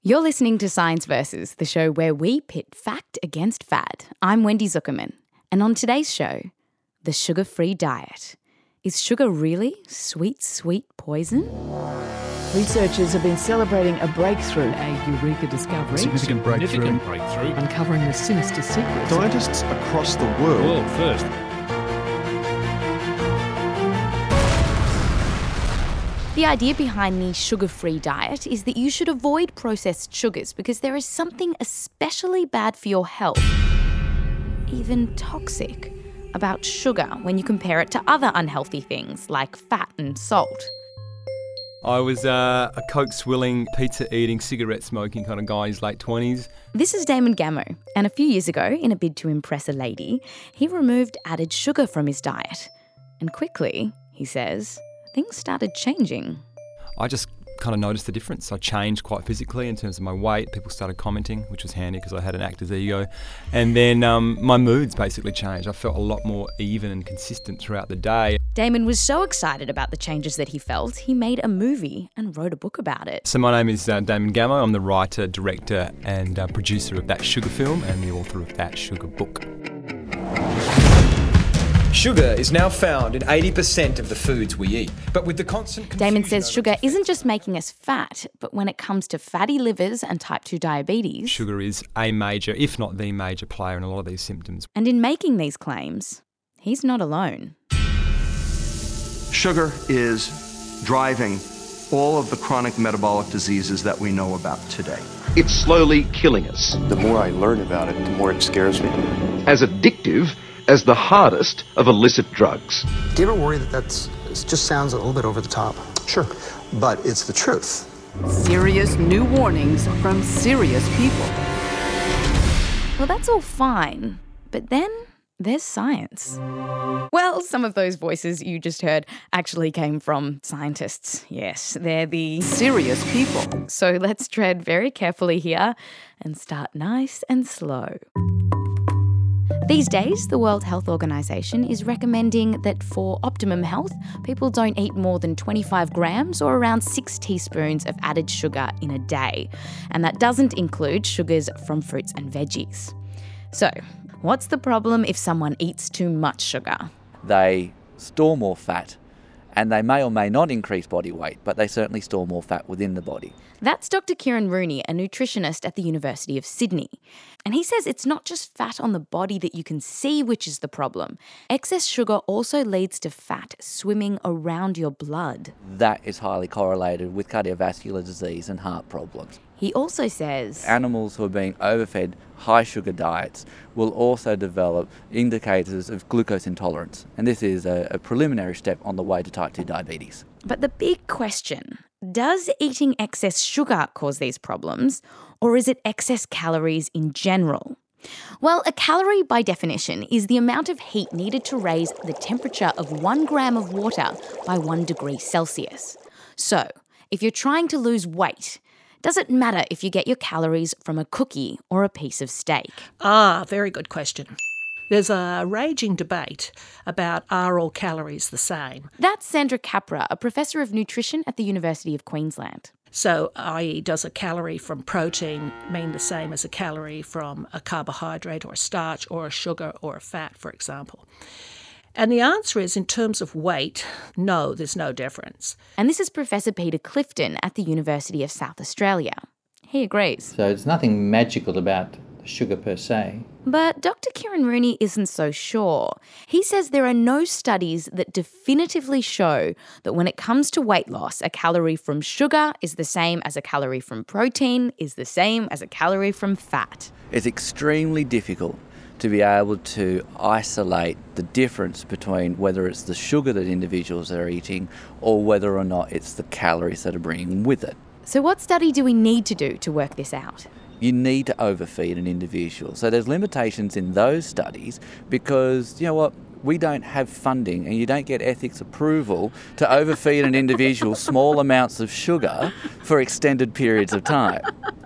You're listening to Science Versus, the show where we pit fact against fad. I'm Wendy Zuckerman, and on today's show, the sugar-free diet. Is sugar really sweet, sweet poison? Researchers have been celebrating a breakthrough, a eureka discovery. Significant breakthrough. Uncovering the sinister secrets. Scientists across the world first. The idea behind the sugar-free diet is that you should avoid processed sugars because there is something especially bad for your health, even toxic, about sugar when you compare it to other unhealthy things like fat and salt. I was a coke-swilling, pizza-eating, cigarette-smoking kind of guy in his late 20s. This is Damon Gameau, and a few years ago, in a bid to impress a lady, he removed added sugar from his diet. And quickly, he says, things started changing. I just kind of noticed the difference. I changed quite physically in terms of my weight. People started commenting, which was handy because I had an actor's ego. And then my moods basically changed. I felt a lot more even and consistent throughout the day. Damon was so excited about the changes that he felt, he made a movie and wrote a book about it. So my name is Damon Gameau. I'm the writer, director and producer of That Sugar film and the author of That Sugar book. Sugar is now found in 80% of the foods we eat, but with the constant confusion... Damon says sugar isn't just making us fat, but when it comes to fatty livers and type 2 diabetes... Sugar is a major, if not the major player in a lot of these symptoms. And in making these claims, he's not alone. Sugar is driving all of the chronic metabolic diseases that we know about today. It's slowly killing us. The more I learn about it, the more it scares me. As addictive as the hardest of illicit drugs. Do you ever worry that it just sounds a little bit over the top? Sure. But it's the truth. Serious new warnings from serious people. Well, that's all fine, but then there's science. Well, some of those voices you just heard actually came from scientists. Yes, they're the Serious people. So let's tread very carefully here and start nice and slow. These days, the World Health Organization is recommending that for optimum health, people don't eat more than 25 grams or around 6 teaspoons of added sugar in a day. And that doesn't include sugars from fruits and veggies. So, what's the problem if someone eats too much sugar? They store more fat, and they may or may not increase body weight, but they certainly store more fat within the body. That's Dr. Kieran Rooney, a nutritionist at the University of Sydney. And he says it's not just fat on the body that you can see which is the problem. Excess sugar also leads to fat swimming around your blood. That is highly correlated with cardiovascular disease and heart problems. He also says Animals who are being overfed high sugar diets will also develop indicators of glucose intolerance. And this is a preliminary step on the way to type 2 diabetes. But the big question, does eating excess sugar cause these problems, or is it excess calories in general? Well, a calorie by definition is the amount of heat needed to raise the temperature of 1 gram of water by 1 degree Celsius. So, if you're trying to lose weight, does it matter if you get your calories from a cookie or a piece of steak? Very good question. There's a raging debate about are all calories the same. That's Sandra Capra, a professor of nutrition at the University of Queensland. So, i.e., does a calorie from protein mean the same as a calorie from a carbohydrate or a starch or a sugar or a fat, for example? And the answer is, in terms of weight, no, there's no difference. And this is Professor Peter Clifton at the University of South Australia. He agrees. So it's nothing magical about sugar per se. But Dr. Kieran Rooney isn't so sure. He says there are no studies that definitively show that when it comes to weight loss, a calorie from sugar is the same as a calorie from protein, is the same as a calorie from fat. It's extremely difficult to be able to isolate the difference between whether it's the sugar that individuals are eating or whether or not it's the calories that are bringing with it. So what study do we need to do to work this out? You need to overfeed an individual. So there's limitations in those studies because, you know what, we don't have funding and you don't get ethics approval to overfeed an individual small amounts of sugar for extended periods of time.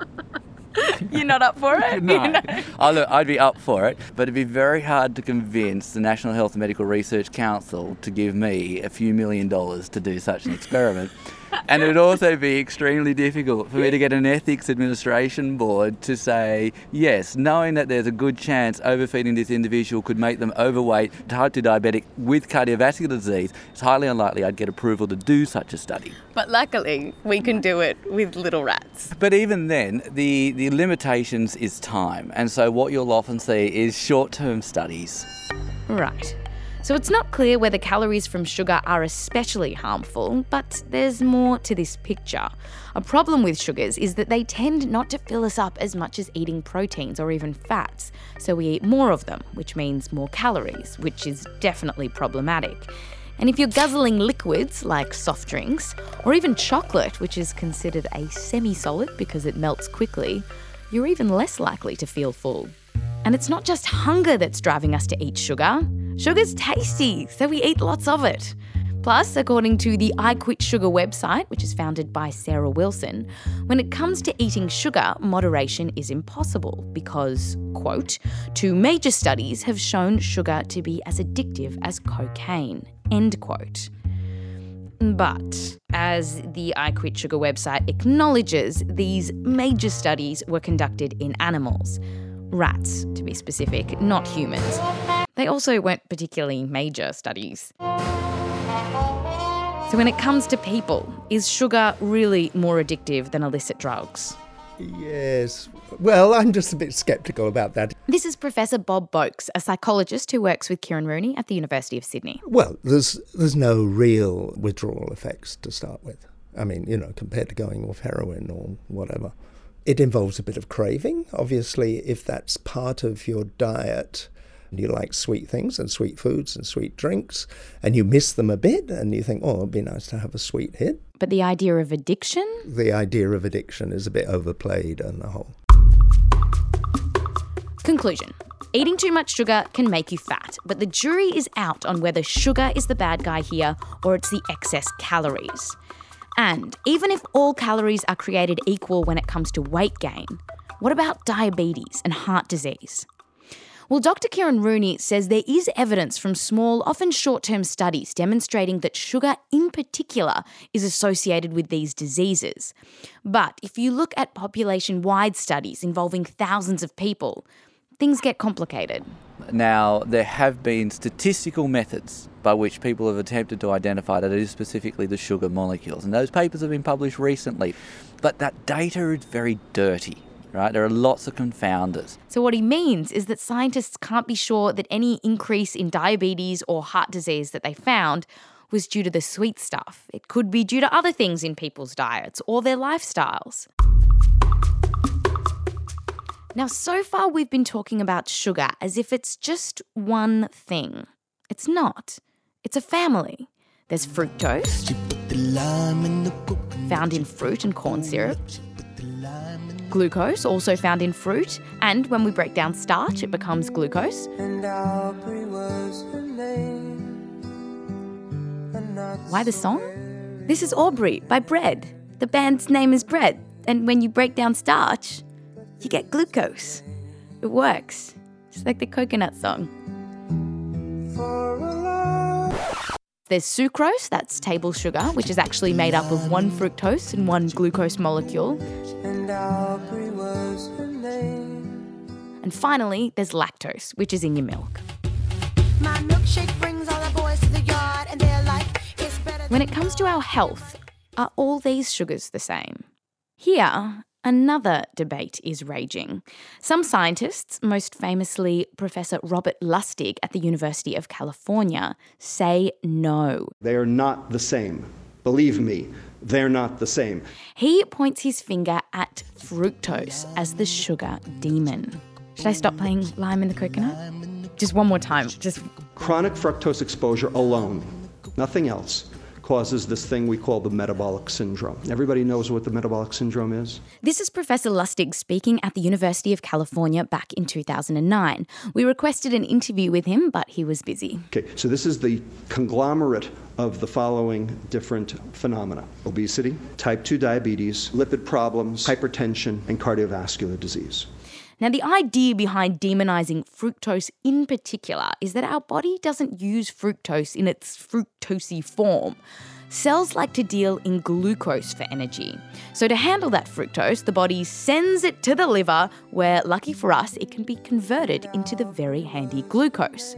You're not up for it? No. Oh, look, I'd be up for it, but it'd be very hard to convince the National Health and Medical Research Council to give me a few $1 million to do such an experiment. And it would also be extremely difficult for me to get an ethics administration board to say, yes, knowing that there's a good chance overfeeding this individual could make them overweight, type 2 diabetic with cardiovascular disease, it's highly unlikely I'd get approval to do such a study. But luckily, we can do it with little rats. But even then, the limitations is time. And so what you'll often see is short-term studies. Right. So it's not clear whether calories from sugar are especially harmful, but there's more to this picture. A problem with sugars is that they tend not to fill us up as much as eating proteins or even fats. So we eat more of them, which means more calories, which is definitely problematic. And if you're guzzling liquids like soft drinks, or even chocolate, which is considered a semi-solid because it melts quickly, you're even less likely to feel full. And it's not just hunger that's driving us to eat sugar. Sugar's tasty, so we eat lots of it. Plus, according to the I Quit Sugar website, which is founded by Sarah Wilson, when it comes to eating sugar, moderation is impossible because, quote, 2 major studies have shown sugar to be as addictive as cocaine, end quote. But, as the I Quit Sugar website acknowledges, these major studies were conducted in animals. Rats, to be specific, not humans. They also weren't particularly major studies. So when it comes to people, is sugar really more addictive than illicit drugs? Yes. Well, I'm just a bit sceptical about that. This is Professor Bob Boakes, a psychologist who works with Kieran Rooney at the University of Sydney. Well, there's no real withdrawal effects to start with. I mean, compared to going off heroin or whatever. It involves a bit of craving. Obviously, if that's part of your diet, and you like sweet things and sweet foods and sweet drinks, and you miss them a bit, and you think, it'd be nice to have a sweet hit. But the idea of addiction? The idea of addiction is a bit overplayed on the whole. Conclusion. Eating too much sugar can make you fat, but the jury is out on whether sugar is the bad guy here or it's the excess calories. And even if all calories are created equal when it comes to weight gain, what about diabetes and heart disease? Well, Dr. Kieran Rooney says there is evidence from small, often short-term studies demonstrating that sugar in particular is associated with these diseases. But if you look at population-wide studies involving thousands of people, things get complicated. Now, there have been statistical methods by which people have attempted to identify that it is specifically the sugar molecules, and those papers have been published recently. But that data is very dirty, right? There are lots of confounders. So what he means is that scientists can't be sure that any increase in diabetes or heart disease that they found was due to the sweet stuff. It could be due to other things in people's diets or their lifestyles. Now, so far we've been talking about sugar as if it's just one thing. It's not. It's a family. There's fructose, found in fruit and corn syrup. Glucose, also found in fruit, and when we break down starch, it becomes glucose. Why the song? This is Aubrey by Bread. The band's name is Bread, and when you break down starch, you get glucose. It works. Just like the coconut song. There's sucrose, that's table sugar, which is actually made up of one fructose and one glucose molecule. And finally, there's lactose, which is in your milk. My milkshake brings all the boys to the yard and they're like, it's better. When it comes to our health, are all these sugars the same? Here, another debate is raging. Some scientists, most famously Professor Robert Lustig at the University of California, say no. They are not the same. Believe me, they're not the same. He points his finger at fructose as the sugar demon. Should I stop playing Lime in the Coconut? Just one more time. Chronic fructose exposure alone, nothing else, causes this thing we call the metabolic syndrome. Everybody knows what the metabolic syndrome is? This is Professor Lustig speaking at the University of California back in 2009. We requested an interview with him, but he was busy. Okay, so this is the conglomerate of the following different phenomena: obesity, type 2 diabetes, lipid problems, hypertension, and cardiovascular disease. Now, the idea behind demonizing fructose in particular is that our body doesn't use fructose in its fructosey form. cells like to deal in glucose for energy. So to handle that fructose, the body sends it to the liver, where, lucky for us, it can be converted into the very handy glucose.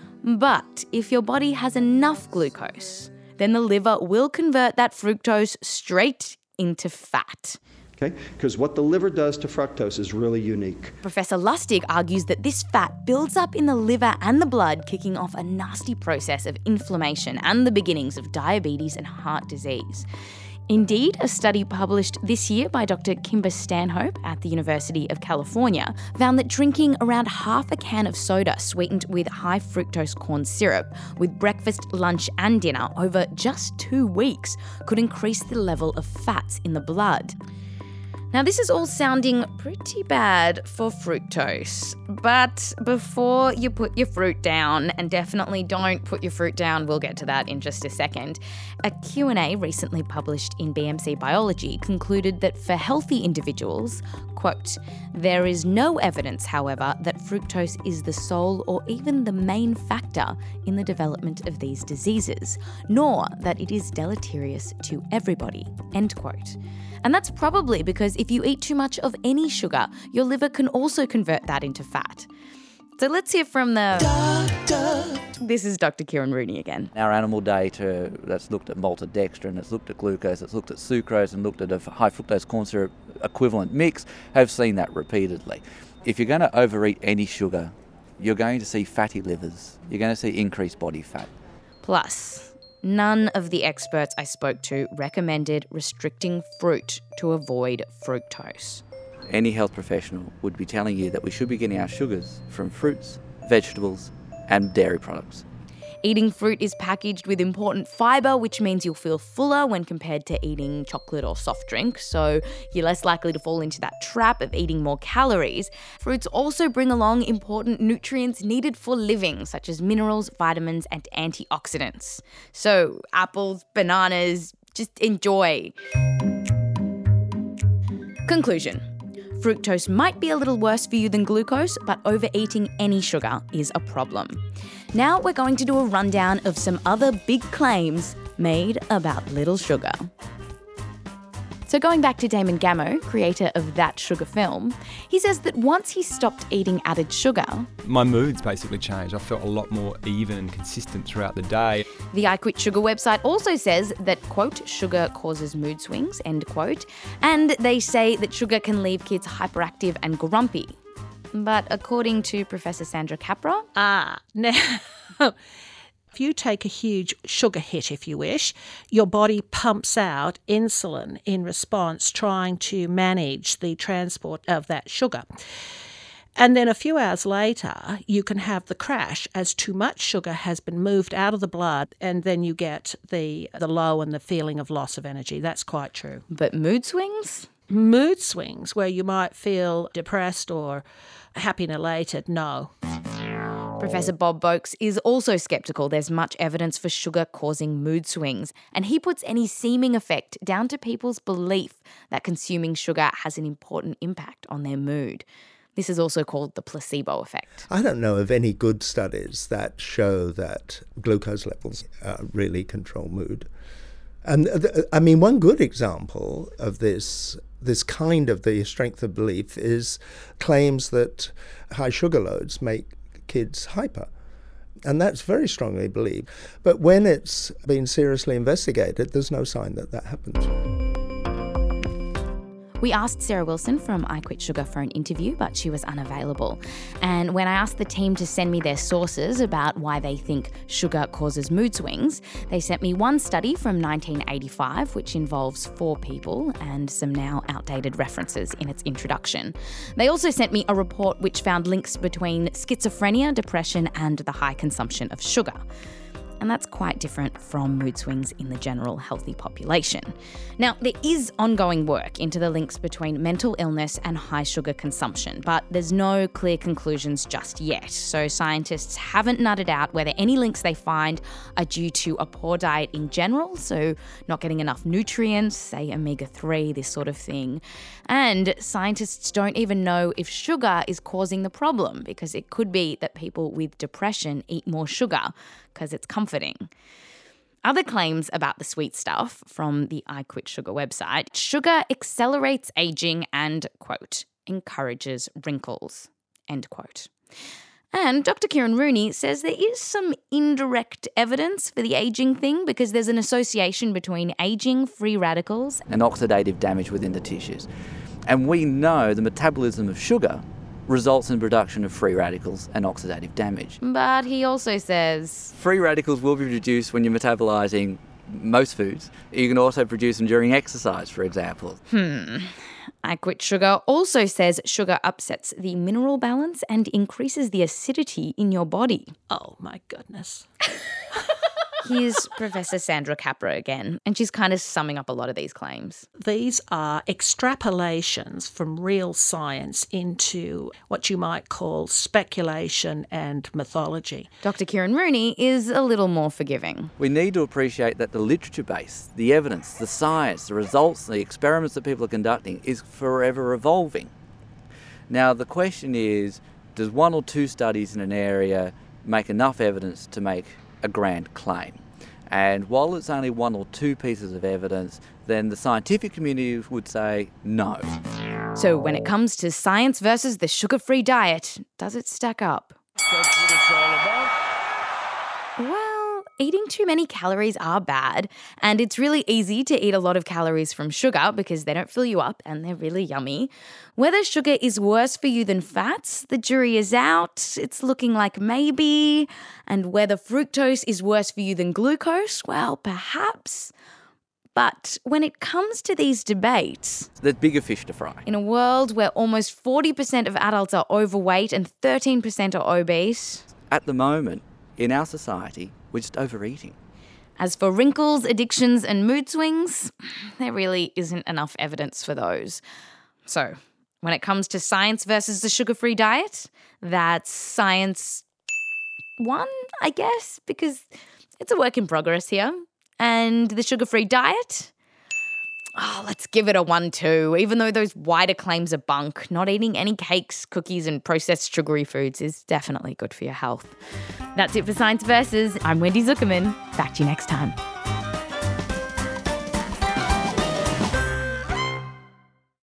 But if your body has enough glucose, then the liver will convert that fructose straight into fat. Okay? Because what the liver does to fructose is really unique. Professor Lustig argues that this fat builds up in the liver and the blood, kicking off a nasty process of inflammation and the beginnings of diabetes and heart disease. Indeed, a study published this year by Dr. Kimber Stanhope at the University of California found that drinking around half a can of soda sweetened with high fructose corn syrup with breakfast, lunch and dinner over just 2 weeks could increase the level of fats in the blood. Now, this is all sounding pretty bad for fructose, but before you put your fruit down, and definitely don't put your fruit down, we'll get to that in just a second, a Q&A recently published in BMC Biology concluded that for healthy individuals, quote, "There is no evidence, however, that fructose is the sole or even the main factor in the development of these diseases, nor that it is deleterious to everybody," end quote. And that's probably because if you eat too much of any sugar, your liver can also convert that into fat. So let's hear from the doctor. This is Dr. Kieran Rooney again. Our animal data that's looked at maltodextrin, that's looked at glucose, that's looked at sucrose and looked at a high fructose corn syrup equivalent mix have seen that repeatedly. If you're going to overeat any sugar, you're going to see fatty livers. You're going to see increased body fat. Plus, none of the experts I spoke to recommended restricting fruit to avoid fructose. Any health professional would be telling you that we should be getting our sugars from fruits, vegetables, and dairy products. Eating fruit is packaged with important fibre, which means you'll feel fuller when compared to eating chocolate or soft drink, so you're less likely to fall into that trap of eating more calories. Fruits also bring along important nutrients needed for living, such as minerals, vitamins, and antioxidants. So apples, bananas, just enjoy. Conclusion. Fructose might be a little worse for you than glucose, but overeating any sugar is a problem. Now we're going to do a rundown of some other big claims made about little sugar. So going back to Damon Gameau, creator of That Sugar film, he says that once he stopped eating added sugar, my moods basically changed. I felt a lot more even and consistent throughout the day. The I Quit Sugar website also says that, quote, sugar causes mood swings, end quote, and they say that sugar can leave kids hyperactive and grumpy. But according to Professor Sandra Capra... Now, if you take a huge sugar hit, if you wish, your body pumps out insulin in response, trying to manage the transport of that sugar. And then a few hours later, you can have the crash as too much sugar has been moved out of the blood, and then you get the low and the feeling of loss of energy. That's quite true. But mood swings? Mood swings, where you might feel depressed or happy and elated, no. Professor Bob Boakes is also sceptical there's much evidence for sugar causing mood swings, and he puts any seeming effect down to people's belief that consuming sugar has an important impact on their mood. This is also called the placebo effect. I don't know of any good studies that show that glucose levels really control mood. And I mean, one good example of this kind of the strength of belief is claims that high sugar loads make kids hyper. And that's very strongly believed. But when it's been seriously investigated, there's no sign that that happens. We asked Sarah Wilson from I Quit Sugar for an interview, but she was unavailable. And when I asked the team to send me their sources about why they think sugar causes mood swings, they sent me one study from 1985, which involves 4 people and some now outdated references in its introduction. They also sent me a report which found links between schizophrenia, depression, and the high consumption of sugar. And that's quite different from mood swings in the general healthy population. Now, there is ongoing work into the links between mental illness and high sugar consumption, but there's no clear conclusions just yet. So scientists haven't nutted out whether any links they find are due to a poor diet in general, so not getting enough nutrients, say omega-3, this sort of thing. And scientists don't even know if sugar is causing the problem, because it could be that people with depression eat more sugar because it's comforting. Other claims about the sweet stuff from the I Quit Sugar website: sugar accelerates aging and, quote, encourages wrinkles, end quote. And Dr. Kieran Rooney says there is some indirect evidence for the ageing thing because there's an association between aging, free radicals, and oxidative damage within the tissues. And we know the metabolism of sugar results in production of free radicals and oxidative damage. But he also says free radicals will be produced when you're metabolising most foods. You can also produce them during exercise, for example. I Quit Sugar also says sugar upsets the mineral balance and increases the acidity in your body. Oh, my goodness. Here's Professor Sandra Capra again, and she's kind of summing up a lot of these claims. These are extrapolations from real science into what you might call speculation and mythology. Dr. Kieran Rooney is a little more forgiving. We need to appreciate that the literature base, the evidence, the science, the results, the experiments that people are conducting is forever evolving. Now, the question is, does one or two studies in an area make enough evidence to make a grand claim? And while it's only one or two pieces of evidence, then the scientific community would say no. So when it comes to science versus the sugar-free diet, does it stack up? That's what it's all about. Well, eating too many calories are bad, and it's really easy to eat a lot of calories from sugar because they don't fill you up and they're really yummy. Whether sugar is worse for you than fats, the jury is out. It's looking like maybe. And whether fructose is worse for you than glucose, well, perhaps. But when it comes to these debates, there's bigger fish to fry. In a world where almost 40% of adults are overweight and 13% are obese, at the moment, in our society, we're just overeating. As for wrinkles, addictions and mood swings, there really isn't enough evidence for those. So, when it comes to science versus the sugar-free diet, that's science 1, I guess, because it's a work in progress here. And the sugar-free diet? Let's give it a 1-2, even though those wider claims are bunk. Not eating any cakes, cookies and processed sugary foods is definitely good for your health. That's it for Science Versus. I'm Wendy Zuckerman. Back to you next time.